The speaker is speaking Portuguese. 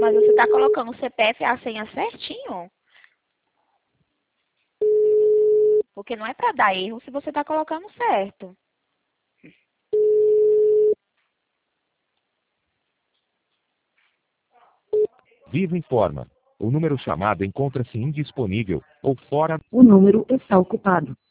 mas você está colocando o CPF e a senha certinho? Porque não é para dar erro se você está colocando certo. Vivo informa. O número chamado encontra-se indisponível ou fora. O número está ocupado.